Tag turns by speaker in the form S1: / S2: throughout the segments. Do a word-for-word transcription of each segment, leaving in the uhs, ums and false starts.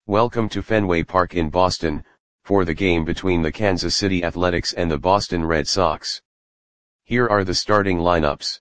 S1: Welcome to Fenway Park in Boston, for the game between the Kansas City Athletics and the Boston Red Sox. Here are the starting lineups.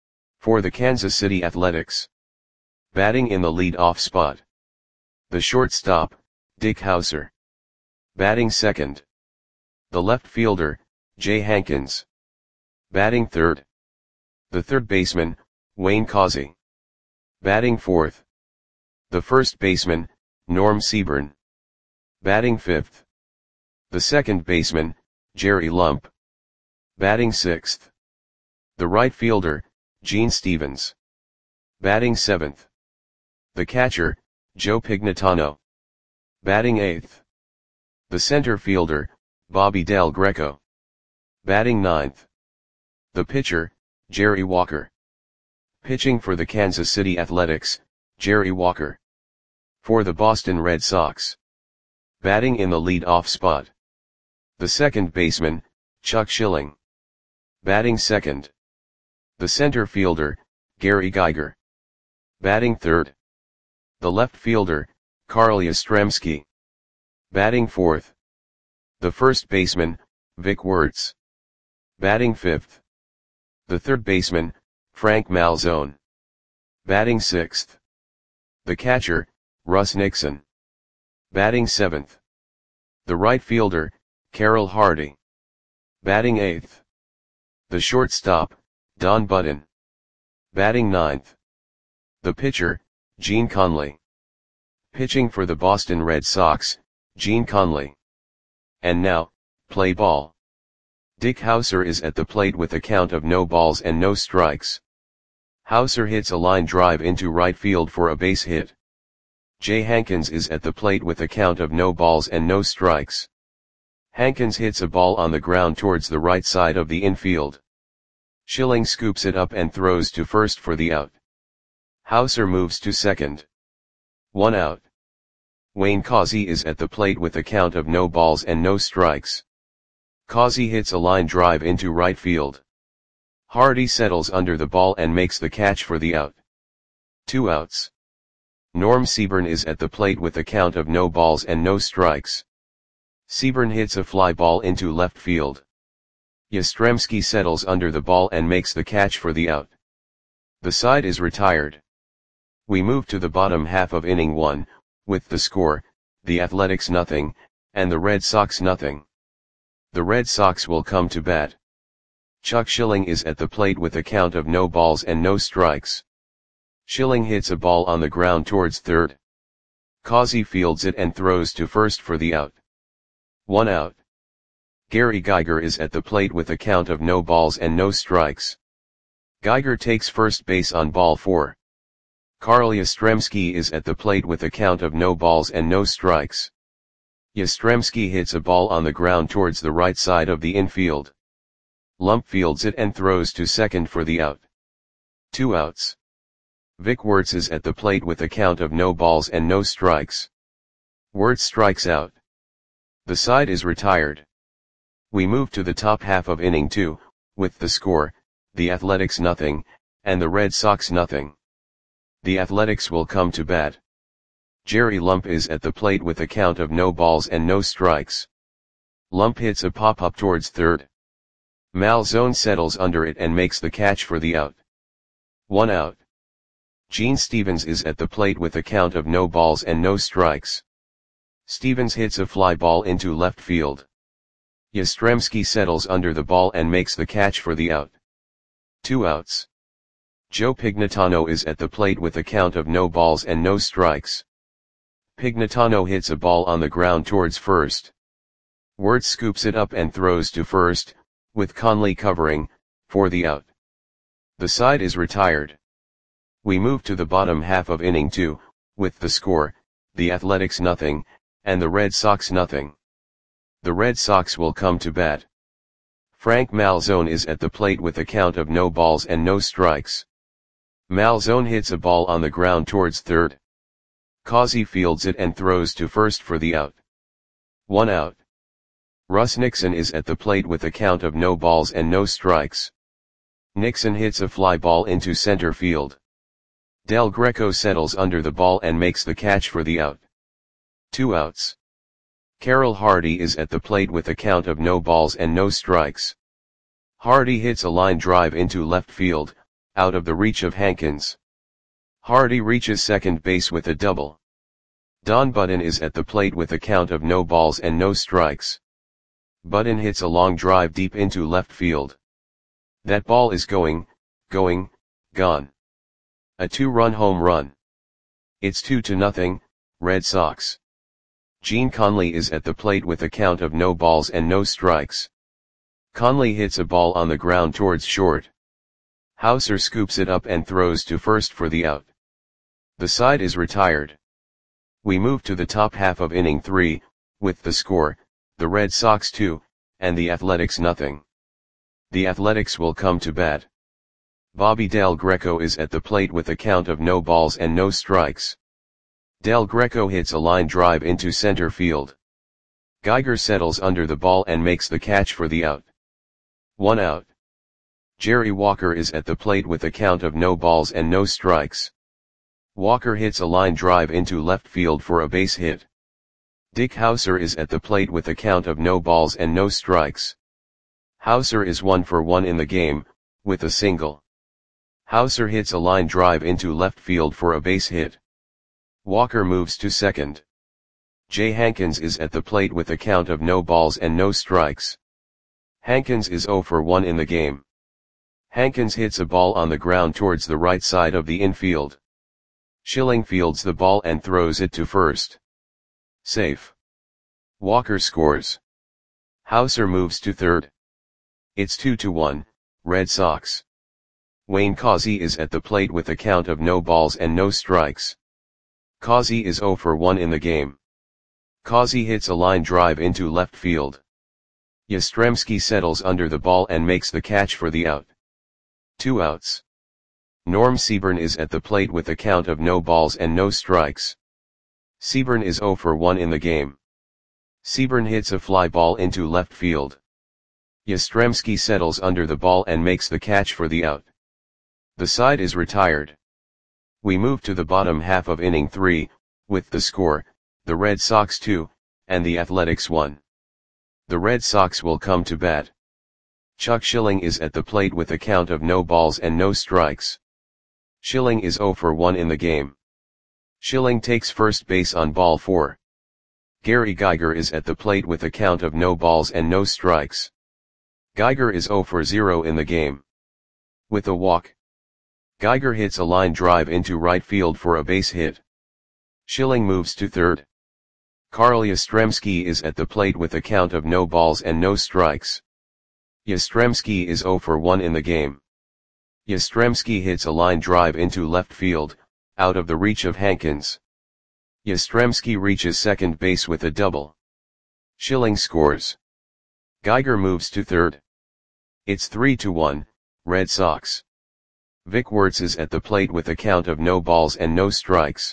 S1: For the Kansas City Athletics. Batting in the lead-off spot. The shortstop, Dick Howser. Batting second. The left fielder, Jay Hankins. Batting third. The third baseman, Wayne Causey. Batting fourth. The first baseman, Norm Seaburn. Batting fifth. The second baseman, Jerry Lump. Batting sixth. The right fielder, Gene Stevens. Batting seventh. The catcher, Joe Pignatano. Batting eighth. The center fielder, Bobby Del Greco. Batting ninth. The pitcher, Jerry Walker. Pitching for the Kansas City Athletics, Jerry Walker. For the Boston Red Sox. Batting in the lead-off spot. The second baseman, Chuck Schilling. Batting second. The center fielder, Gary Geiger. Batting third. The left fielder, Carl Yastrzemski. Batting fourth. The first baseman, Vic Wertz. Batting fifth. The third baseman, Frank Malzone. Batting sixth. The catcher, Russ Nixon. Batting seventh. The right fielder, Carroll Hardy. Batting eighth. The shortstop, Don Button. Batting ninth. The pitcher, Gene Conley. Pitching for the Boston Red Sox, Gene Conley. And now, play ball. Dick Howser is at the plate with a count of no balls and no strikes. Howser hits a line drive into right field for a base hit. Jay Hankins is at the plate with a count of no balls and no strikes. Hankins hits a ball on the ground towards the right side of the infield. Schilling scoops it up and throws to first for the out. Howser moves to second. One out. Wayne Causey is at the plate with a count of no balls and no strikes. Causey hits a line drive into right field. Hardy settles under the ball and makes the catch for the out. Two outs. Norm Seaburn is at the plate with a count of no balls and no strikes. Seaburn hits a fly ball into left field. Yastrzemski settles under the ball and makes the catch for the out. The side is retired. We move to the bottom half of inning one, with the score, the Athletics nothing, and the Red Sox nothing. The Red Sox will come to bat. Chuck Schilling is at the plate with a count of no balls and no strikes. Schilling hits a ball on the ground towards third. Causey fields it and throws to first for the out. One out. Gary Geiger is at the plate with a count of no balls and no strikes. Geiger takes first base on ball four. Carl Yastrzemski is at the plate with a count of no balls and no strikes. Yastrzemski hits a ball on the ground towards the right side of the infield. Lump fields it and throws to second for the out. Two outs. Vic Wertz is at the plate with a count of no balls and no strikes. Wertz strikes out. The side is retired. We move to the top half of inning two, with the score, the Athletics nothing, and the Red Sox nothing. The Athletics will come to bat. Jerry Lump is at the plate with a count of no balls and no strikes. Lump hits a pop-up towards third. Malzone settles under it and makes the catch for the out. One out. Gene Stevens is at the plate with a count of no balls and no strikes. Stevens hits a fly ball into left field. Yastrzemski settles under the ball and makes the catch for the out. Two outs. Joe Pignatano is at the plate with a count of no balls and no strikes. Pignatano hits a ball on the ground towards first. Wertz scoops it up and throws to first, with Conley covering, for the out. The side is retired. We move to the bottom half of inning two, with the score, the Athletics nothing, and the Red Sox nothing. The Red Sox will come to bat. Frank Malzone is at the plate with a count of no balls and no strikes. Malzone hits a ball on the ground towards third. Causey fields it and throws to first for the out. One out. Russ Nixon is at the plate with a count of no balls and no strikes. Nixon hits a fly ball into center field. Del Greco settles under the ball and makes the catch for the out. Two outs. Carroll Hardy is at the plate with a count of no balls and no strikes. Hardy hits a line drive into left field, out of the reach of Hankins. Hardy reaches second base with a double. Don Button is at the plate with a count of no balls and no strikes. Button hits a long drive deep into left field. That ball is going, going, gone. A two-run home run. It's two to nothing, Red Sox. Gene Conley is at the plate with a count of no balls and no strikes. Conley hits a ball on the ground towards short. Hauser scoops it up and throws to first for the out. The side is retired. We move to the top half of inning three, with the score, the Red Sox two, and the Athletics nothing. The Athletics will come to bat. Bobby Del Greco is at the plate with a count of no balls and no strikes. Del Greco hits a line drive into center field. Geiger settles under the ball and makes the catch for the out. One out. Jerry Walker is at the plate with a count of no balls and no strikes. Walker hits a line drive into left field for a base hit. Dick Hauser is at the plate with a count of no balls and no strikes. Hauser is one for one in the game, with a single. Hauser hits a line drive into left field for a base hit. Walker moves to second. Jay Hankins is at the plate with a count of no balls and no strikes. Hankins is zero for one in the game. Hankins hits a ball on the ground towards the right side of the infield. Schilling fields the ball and throws it to first. Safe. Walker scores. Hauser moves to third. It's two to one, Red Sox. Wayne Causey is at the plate with a count of no balls and no strikes. Causey is zero for one in the game. Causey hits a line drive into left field. Yastrzemski settles under the ball and makes the catch for the out. Two outs. Norm Seaburn is at the plate with a count of no balls and no strikes. Seaburn is zero for one in the game. Seaburn hits a fly ball into left field. Yastrzemski settles under the ball and makes the catch for the out. The side is retired. We move to the bottom half of inning three, with the score, the Red Sox two, and the Athletics one. The Red Sox will come to bat. Chuck Schilling is at the plate with a count of no balls and no strikes. Schilling is zero for one in the game. Schilling takes first base on ball four. Gary Geiger is at the plate with a count of no balls and no strikes. Geiger is zero for zero in the game. With a walk. Geiger hits a line drive into right field for a base hit. Schilling moves to third. Carl Yastrzemski is at the plate with a count of no balls and no strikes. Yastrzemski is zero for one in the game. Yastrzemski hits a line drive into left field, out of the reach of Hankins. Yastrzemski reaches second base with a double. Schilling scores. Geiger moves to third. It's three to one, Red Sox. Vic Wertz is at the plate with a count of no balls and no strikes.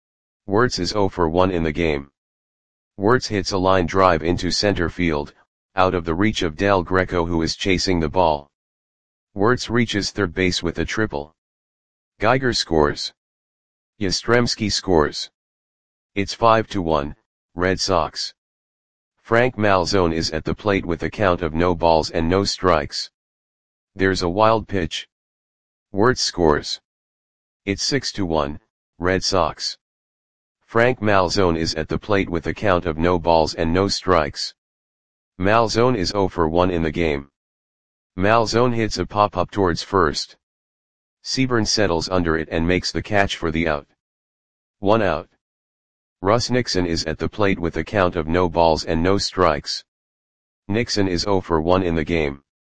S1: Wertz is zero for one in the game. Wertz hits a line drive into center field, out of the reach of Del Greco who is chasing the ball. Wertz reaches third base with a triple. Geiger scores. Yastrzemski scores. It's five to one, Red Sox. Frank Malzone is at the plate with a count of no balls and no strikes. There's a wild pitch. Wertz scores. It's six to one, Red Sox. Frank Malzone is at the plate with a count of no balls and no strikes. Malzone is zero for one in the game. Malzone hits a pop-up towards first. Seaburn settles under it and makes the catch for the out. One out. Russ Nixon is at the plate with a count of no balls and no strikes. Nixon is zero for one in the game.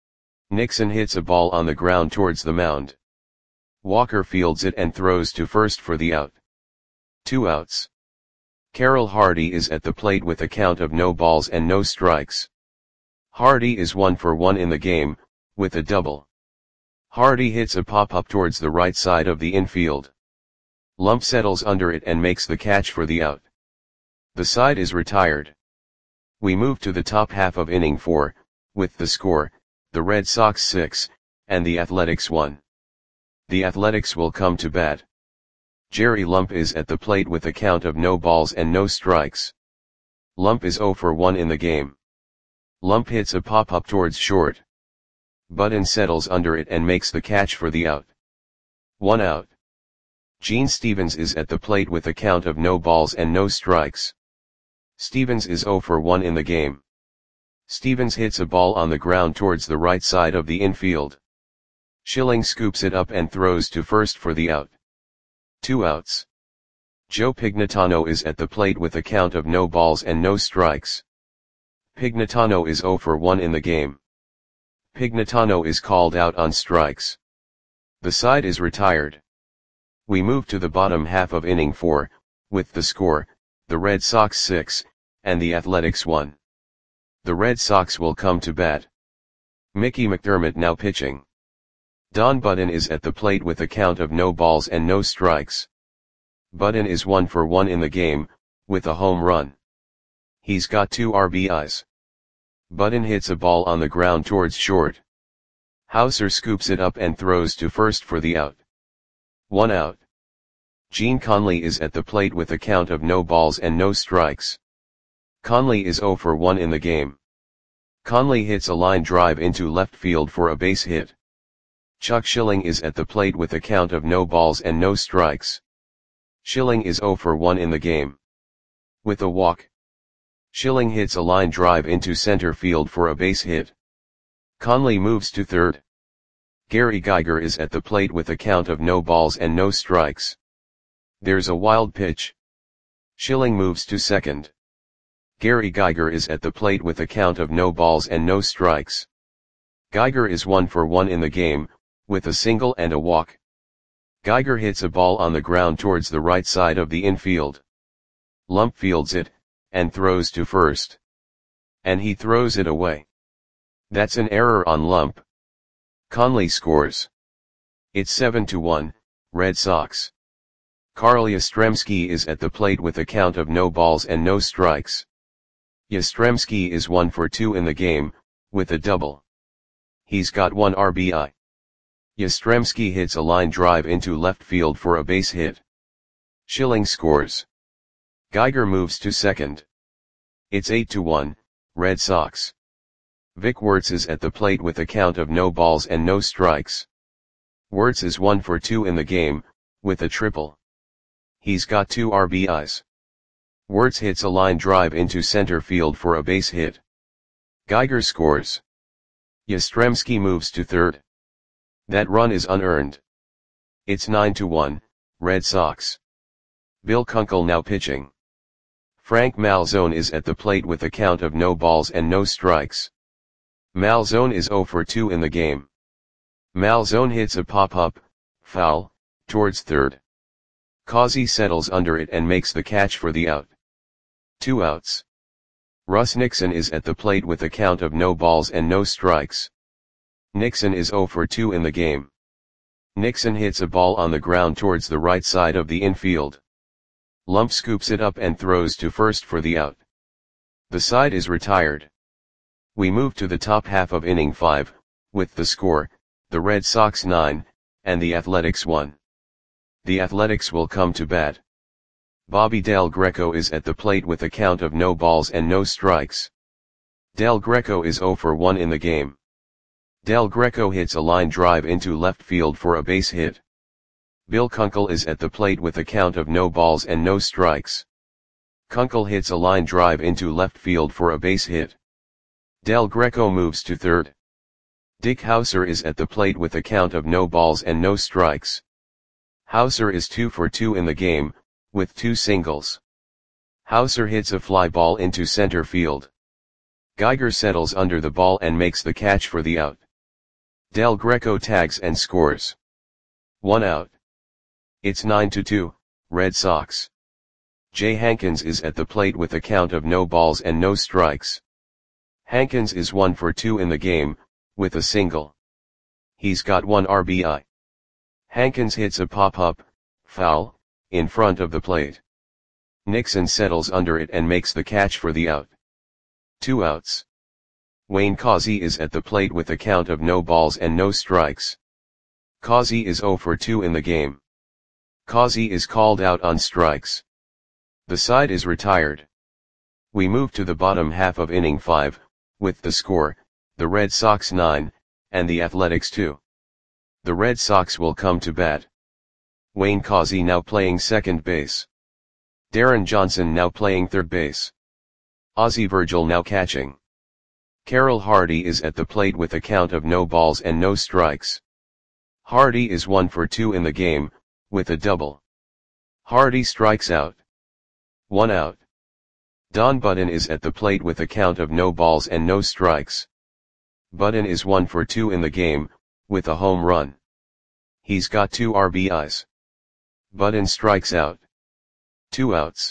S1: Nixon hits a ball on the ground towards the mound. Walker fields it and throws to first for the out. Two outs. Carroll Hardy is at the plate with a count of no balls and no strikes. Hardy is one for one in the game, with a double. Hardy hits a pop-up towards the right side of the infield. Lump settles under it and makes the catch for the out. The side is retired. We move to the top half of inning four, with the score, the Red Sox six, and the Athletics one. The Athletics will come to bat. Jerry Lump is at the plate with a count of no balls and no strikes. Lump is zero for one in the game. Lump hits a pop-up towards short. Button settles under it and makes the catch for the out. One out. Gene Stevens is at the plate with a count of no balls and no strikes. Stevens is zero for one in the game. Stevens hits a ball on the ground towards the right side of the infield. Schilling scoops it up and throws to first for the out. Two outs. Joe Pignatano is at the plate with a count of no balls and no strikes. Pignatano is zero for one in the game. Pignatano is called out on strikes. The side is retired. We move to the bottom half of inning four, with the score, the Red Sox six, and the Athletics one. The Red Sox will come to bat. Mickey McDermott now pitching. Don Button is at the plate with a count of no balls and no strikes. Button is one for one in the game, with a home run. He's got two R B Is. Button hits a ball on the ground towards short. Hauser scoops it up and throws to first for the out. One out. Gene Conley is at the plate with a count of no balls and no strikes. Conley is zero for one in the game. Conley hits a line drive into left field for a base hit. Chuck Schilling is at the plate with a count of no balls and no strikes. Schilling is zero for one in the game. With a walk. Schilling hits a line drive into center field for a base hit. Conley moves to third. Gary Geiger is at the plate with a count of no balls and no strikes. There's a wild pitch. Schilling moves to second. Gary Geiger is at the plate with a count of no balls and no strikes. Geiger is one for one in the game, with a single and a walk. Geiger hits a ball on the ground towards the right side of the infield. Lump fields it, and throws to first. And he throws it away. That's an error on Lump. Conley scores. It's seven to one, Red Sox. Carl Yastrzemski is at the plate with a count of no balls and no strikes. Yastrzemski is one for two in the game, with a double. He's got one R B I. Yastrzemski hits a line drive into left field for a base hit. Schilling scores. Geiger moves to second. It's eight to one, Red Sox. Vic Wertz is at the plate with a count of no balls and no strikes. Wertz is one for two in the game, with a triple. He's got two R B Is. Wertz hits a line drive into center field for a base hit. Geiger scores. Yastrzemski moves to third. That run is unearned. It's nine to one, Red Sox. Bill Kunkel now pitching. Frank Malzone is at the plate with a count of no balls and no strikes. Malzone is zero for two in the game. Malzone hits a pop-up, foul, towards third. Causey settles under it and makes the catch for the out. Two outs. Russ Nixon is at the plate with a count of no balls and no strikes. Nixon is zero for two in the game. Nixon hits a ball on the ground towards the right side of the infield. Lump scoops it up and throws to first for the out. The side is retired. We move to the top half of inning five, with the score, the Red Sox nine, and the Athletics one. The Athletics will come to bat. Bobby Del Greco is at the plate with a count of no balls and no strikes. Del Greco is zero for one in the game. Del Greco hits a line drive into left field for a base hit. Bill Kunkel is at the plate with a count of no balls and no strikes. Kunkel hits a line drive into left field for a base hit. Del Greco moves to third. Dick Hauser is at the plate with a count of no balls and no strikes. Hauser is two for two in the game, with two singles. Hauser hits a fly ball into center field. Geiger settles under the ball and makes the catch for the out. Del Greco tags and scores. One out. It's nine to two, Red Sox. Jay Hankins is at the plate with a count of no balls and no strikes. Hankins is one for two in the game, with a single. He's got one R B I. Hankins hits a pop-up, foul, in front of the plate. Nixon settles under it and makes the catch for the out. Two outs. Wayne Causey is at the plate with a count of no balls and no strikes. Causey is zero for two in the game. Causey is called out on strikes. The side is retired. We move to the bottom half of inning five, with the score, the Red Sox nine, and the Athletics two. The Red Sox will come to bat. Wayne Causey now playing second base. Darren Johnson now playing third base. Ozzie Virgil now catching. Carroll Hardy is at the plate with a count of no balls and no strikes. Hardy is one for two in the game, with a double. Hardy strikes out. One out. Don Button is at the plate with a count of no balls and no strikes. Button is one for two in the game, with a home run. He's got two R B Is. Button strikes out. Two outs.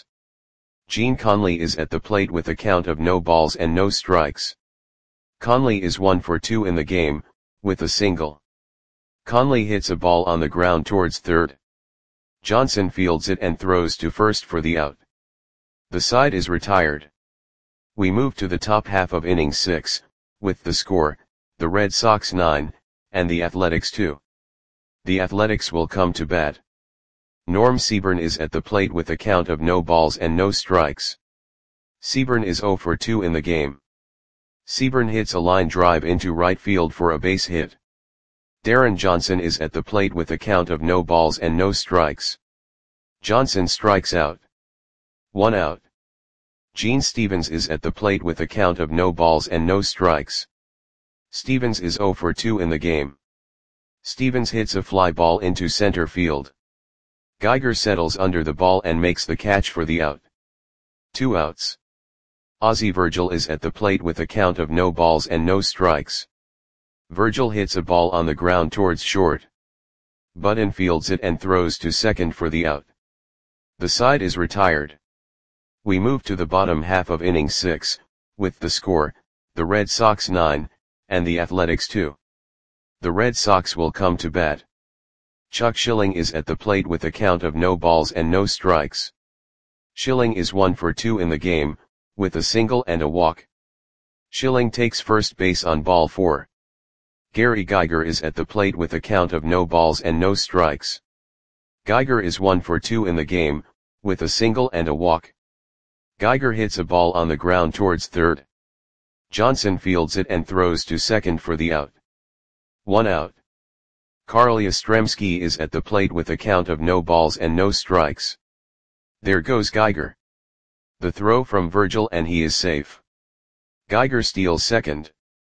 S1: Gene Conley is at the plate with a count of no balls and no strikes. Conley is one for two in the game, with a single. Conley hits a ball on the ground towards third. Johnson fields it and throws to first for the out. The side is retired. We move to the top half of inning six, with the score, the Red Sox nine, and the Athletics two. The Athletics will come to bat. Norm Seaburn is at the plate with a count of no balls and no strikes. Seaburn is zero for two in the game. Seaburn hits a line drive into right field for a base hit. Darren Johnson is at the plate with a count of no balls and no strikes. Johnson strikes out. One out. Gene Stevens is at the plate with a count of no balls and no strikes. Stevens is zero for two in the game. Stevens hits a fly ball into center field. Geiger settles under the ball and makes the catch for the out. Two outs. Ozzie Virgil is at the plate with a count of no balls and no strikes. Virgil hits a ball on the ground towards short. Button fields it and throws to second for the out. The side is retired. We move to the bottom half of inning six, with the score, the Red Sox nine, and the Athletics two. The Red Sox will come to bat. Chuck Schilling is at the plate with a count of no balls and no strikes. Schilling is one for two in the game, with a single and a walk. Schilling takes first base on ball four. Gary Geiger is at the plate with a count of no balls and no strikes. Geiger is one for two in the game, with a single and a walk. Geiger hits a ball on the ground towards third. Johnson fields it and throws to second for the out. One out. Carl Yastrzemski is at the plate with a count of no balls and no strikes. There goes Geiger. The throw from Virgil and he is safe. Geiger steals second.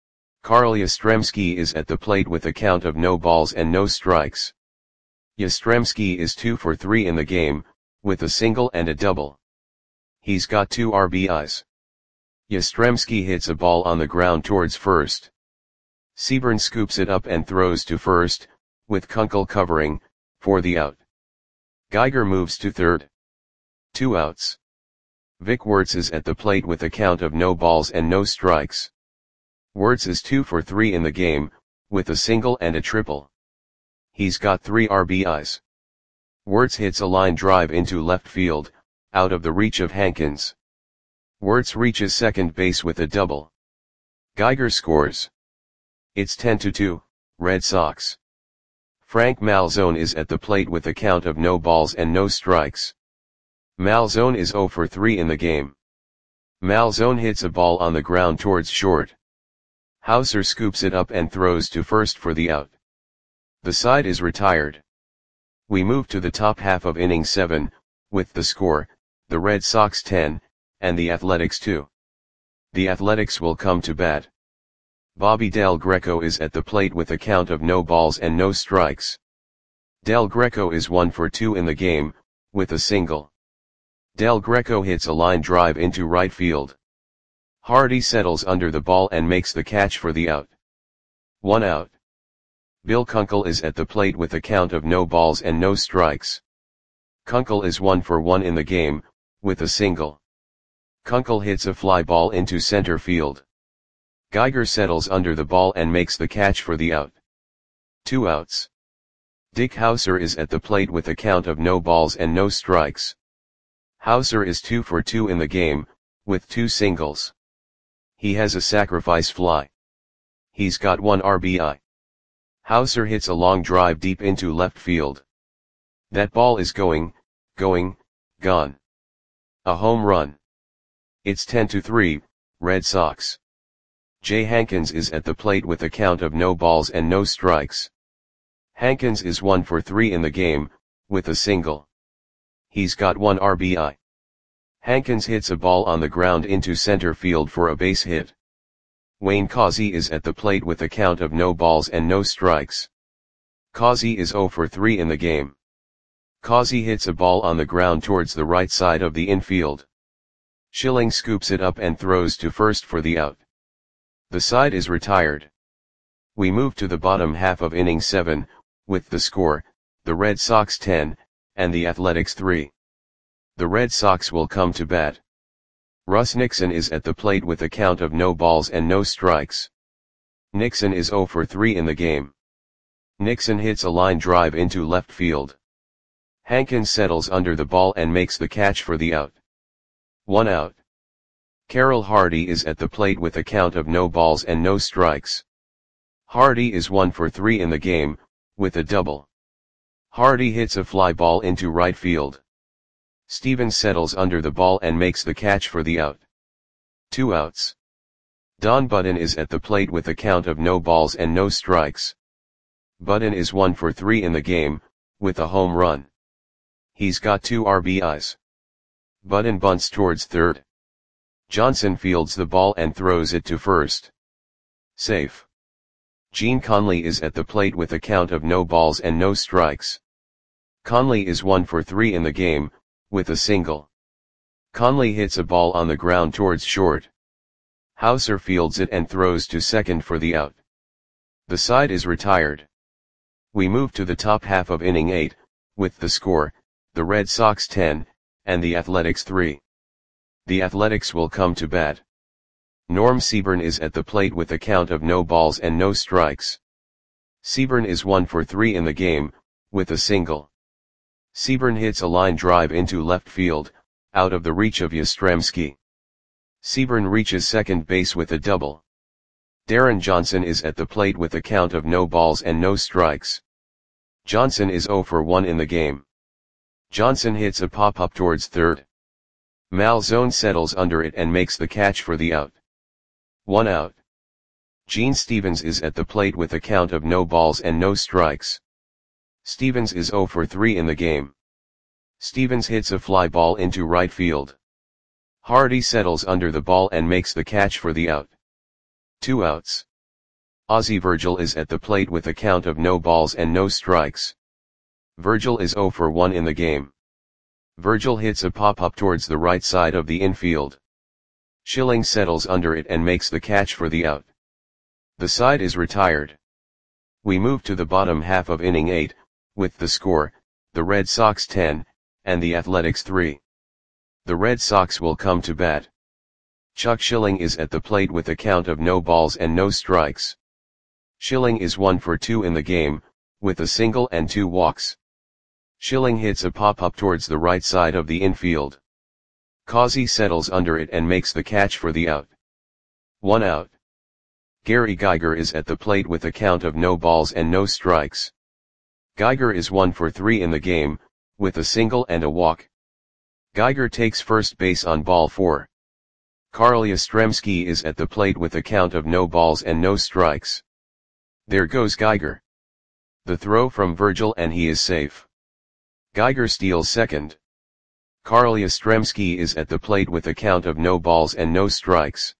S1: Carl Yastrzemski is at the plate with a count of no balls and no strikes. Yastrzemski is two for three in the game, with a single and a double. He's got two R B Is. Yastrzemski hits a ball on the ground towards first. Seaburn scoops it up and throws to first, with Kunkel covering, for the out. Geiger moves to third. Two outs. Vic Wertz is at the plate with a count of no balls and no strikes. Wertz is two for three in the game, with a single and a triple. He's got three R B Is. Wertz hits a line drive into left field, out of the reach of Hankins. Wertz reaches second base with a double. Geiger scores. It's ten to two, Red Sox. Frank Malzone is at the plate with a count of no balls and no strikes. Malzone is zero for three in the game. Malzone hits a ball on the ground towards short. Hauser scoops it up and throws to first for the out. The side is retired. We move to the top half of inning seven, with the score, the Red Sox ten, and the Athletics two. The Athletics will come to bat. Bobby Del Greco is at the plate with a count of no balls and no strikes. Del Greco is one for two in the game, with a single. Del Greco hits a line drive into right field. Hardy settles under the ball and makes the catch for the out. One out. Bill Kunkel is at the plate with a count of no balls and no strikes. Kunkel is one for one in the game, with a single. Kunkel hits a fly ball into center field. Geiger settles under the ball and makes the catch for the out. Two outs. Dick Hauser is at the plate with a count of no balls and no strikes. Hauser is two for two in the game, with two singles. He has a sacrifice fly. He's got one R B I. Hauser hits a long drive deep into left field. That ball is going, going, gone. A home run. It's ten to three, Red Sox. Jay Hankins is at the plate with a count of no balls and no strikes. Hankins is one for three in the game, with a single. He's got one R B I. Hankins hits a ball on the ground into center field for a base hit. Wayne Causey is at the plate with a count of no balls and no strikes. Causey is zero for three in the game. Causey hits a ball on the ground towards the right side of the infield. Schilling scoops it up and throws to first for the out. The side is retired. We move to the bottom half of inning seven, with the score, the Red Sox ten, and the Athletics three. The Red Sox will come to bat. Russ Nixon is at the plate with a count of no balls and no strikes. Nixon is zero for three in the game. Nixon hits a line drive into left field. Hankins settles under the ball and makes the catch for the out. One out. Carroll Hardy is at the plate with a count of no balls and no strikes. Hardy is one for three in the game, with a double. Hardy hits a fly ball into right field. Stevens settles under the ball and makes the catch for the out. Two outs. Don Budden is at the plate with a count of no balls and no strikes. Budden is one for three in the game, with a home run. He's got two R B Is. Budden bunts towards third. Johnson fields the ball and throws it to first. Safe. Gene Conley is at the plate with a count of no balls and no strikes. Conley is one for three in the game, with a single. Conley hits a ball on the ground towards short. Hauser fields it and throws to second for the out. The side is retired. We move to the top half of inning eight, with the score, the Red Sox ten, and the Athletics three. The Athletics will come to bat. Norm Seaburn is at the plate with a count of no balls and no strikes. Seaburn is one for three in the game, with a single. Seaburn hits a line drive into left field, out of the reach of Yastrzemski. Seaburn reaches second base with a double. Darren Johnson is at the plate with a count of no balls and no strikes. Johnson is zero for one in the game. Johnson hits a pop-up towards third. Malzone settles under it and makes the catch for the out. One out. Gene Stevens is at the plate with a count of no balls and no strikes. Stevens is zero for three in the game. Stevens hits a fly ball into right field. Hardy settles under the ball and makes the catch for the out. Two outs. Ozzie Virgil is at the plate with a count of no balls and no strikes. Virgil is zero for one in the game. Virgil hits a pop-up towards the right side of the infield. Schilling settles under it and makes the catch for the out. The side is retired. We move to the bottom half of inning eight, with the score, the Red Sox ten, and the Athletics three. The Red Sox will come to bat. Chuck Schilling is at the plate with a count of no balls and no strikes. Schilling is one for two in the game, with a single and two walks. Schilling hits a pop-up towards the right side of the infield. Causey settles under it and makes the catch for the out. One out. Gary Geiger is at the plate with a count of no balls and no strikes. Geiger is one for three in the game, with a single and a walk. Geiger takes first base on ball four. Carl Yastrzemski is at the plate with a count of no balls and no strikes. There goes Geiger. The throw from Virgil and he is safe. Geiger steals second. Carl Yastrzemski is at the plate with a count of no balls and no strikes.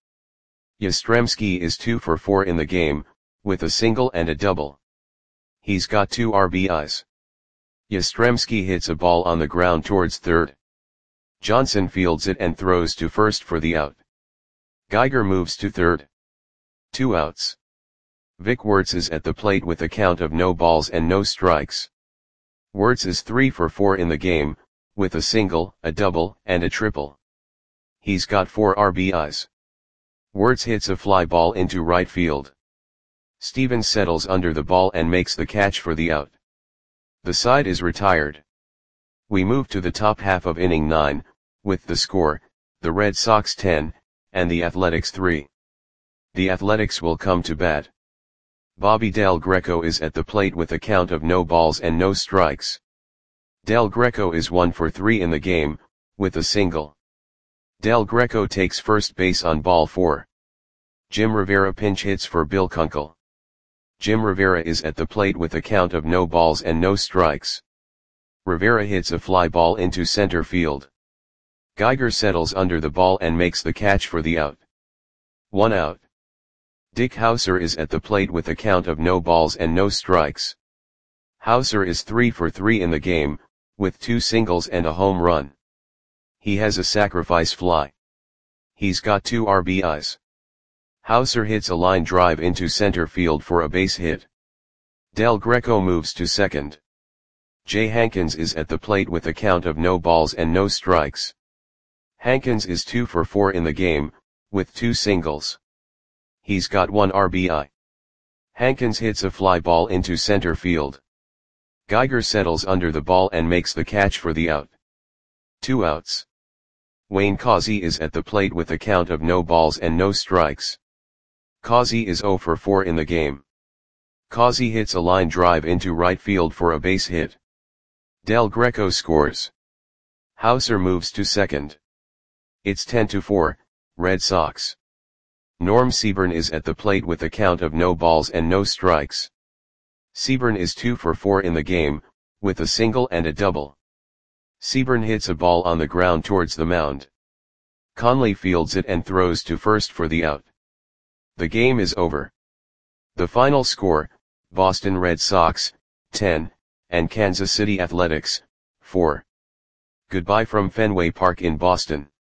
S1: Yastrzemski is two for four in the game, with a single and a double. He's got two R B Is. Yastrzemski hits a ball on the ground towards third. Johnson fields it and throws to first for the out. Geiger moves to third. Two outs. Vic Wertz is at the plate with a count of no balls and no strikes. Wertz is three for four in the game, with a single, a double, and a triple. He's got four R B Is. Wertz hits a fly ball into right field. Stevens settles under the ball and makes the catch for the out. The side is retired. We move to the top half of inning nine, with the score, the Red Sox ten, and the Athletics three. The Athletics will come to bat. Bobby Del Greco is at the plate with a count of no balls and no strikes. Del Greco is one for three in the game, with a single. Del Greco takes first base on ball four. Jim Rivera pinch hits for Bill Kunkel. Jim Rivera is at the plate with a count of no balls and no strikes. Rivera hits a fly ball into center field. Geiger settles under the ball and makes the catch for the out. One out. Dick Hauser is at the plate with a count of no balls and no strikes. Hauser is three for three in the game, with two singles and a home run. He has a sacrifice fly. He's got two R B Is. Hauser hits a line drive into center field for a base hit. Del Greco moves to second. Jay Hankins is at the plate with a count of no balls and no strikes. Hankins is two for four in the game, with two singles. He's got one R B I. Hankins hits a fly ball into center field. Geiger settles under the ball and makes the catch for the out. Two outs. Wayne Causey is at the plate with a count of no balls and no strikes. Causey is zero for four in the game. Causey hits a line drive into right field for a base hit. Del Greco scores. Hauser moves to second. It's ten to four, Red Sox. Norm Seaburn is at the plate with a count of no balls and no strikes. Seaburn is two for four in the game, with a single and a double. Seaburn hits a ball on the ground towards the mound. Conley fields it and throws to first for the out. The game is over. The final score, Boston Red Sox, ten, and Kansas City Athletics, four. Goodbye from Fenway Park in Boston.